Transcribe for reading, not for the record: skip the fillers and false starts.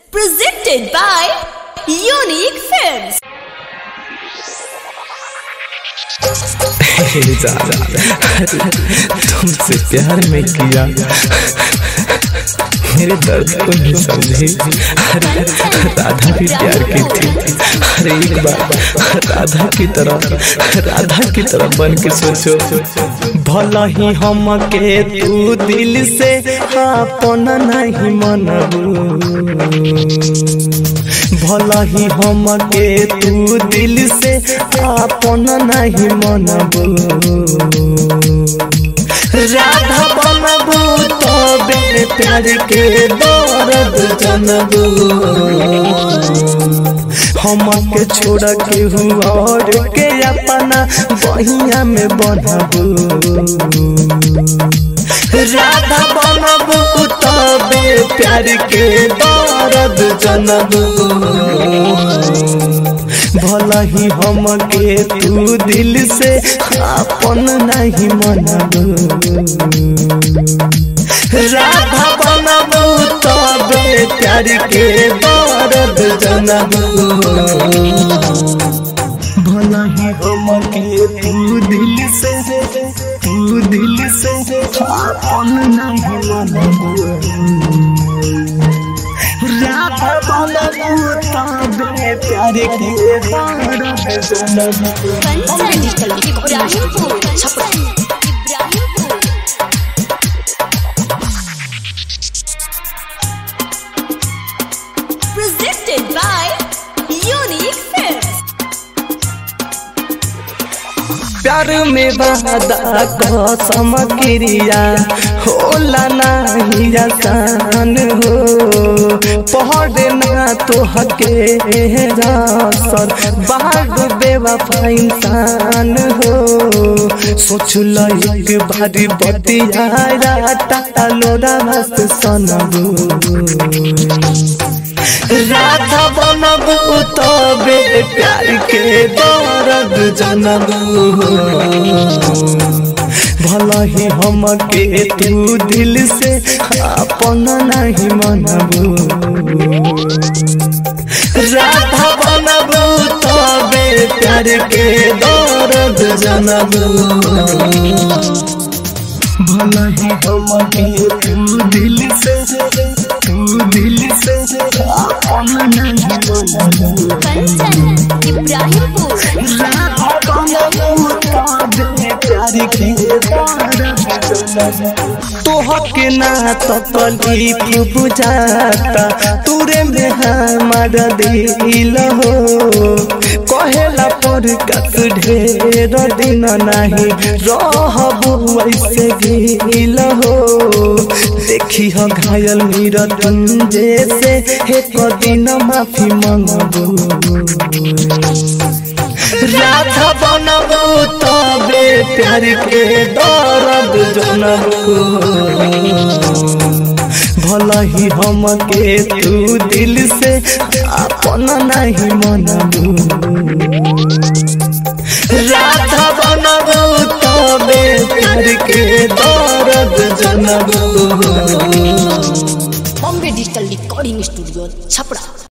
Presented by Unique Films. तुमसे प्यार में किया मेरे दर्द को नहीं समझे। राधा भी प्यार की थी। अरे एक बार राधा की तरह बन के सोचो। भला ही हम के तू दिल से अपन नहीं मनबू, भला ही हम के तू दिल से अपन नहीं मनबू। राधा बनबू तबे प्यार के दर्द जनबू। हम के छोड़ के और के अपना बहिया में बनबू। राधा बनबू तबे प्यार के दर्द जनबू। भला ही हम के तू दिल से अपन नहीं मनबू। राधा बनबू तबे प्यार के दर्द जनबू। भला ही हम के तू दिल से अपन नहीं मनबू। राधा बनबू तबे प्यार के दर्द जनबू। Presented by Unique Films. प्यार में वादा कसम क्रिया होला नहीं आसान हो। पढ़ना तो हके सर बाग बेवफा इंसान हो। सोच लो एक बारी बतिया टालोरा मस्त सनबू। राधा बनबू तबे प्यार के दर्द जनबू। भला ही हम के तू दिल से अपन नहीं मनबू। राधा बनबू तबे प्यार के दर्द जनबू। भला ही हम के तू दिल से अपन नहीं मनबू। तोहके ना तकलीफ बुझाता तूरे में हमारा दिल हो। कहेला पर कस ढेर दिन नहीं रहबू वैसे गिल हो। देखी हो घायल मेरा तुंजे से एक दिन माफी मंगबू। राधा बनबू तबे प्यार के दर्द जनबू। भला ही हम के तू दिल से अपन नहीं मनबू। राधा बनबू तबे प्यार के दर्द जनबू। Bombay digital recording studio Chhapra.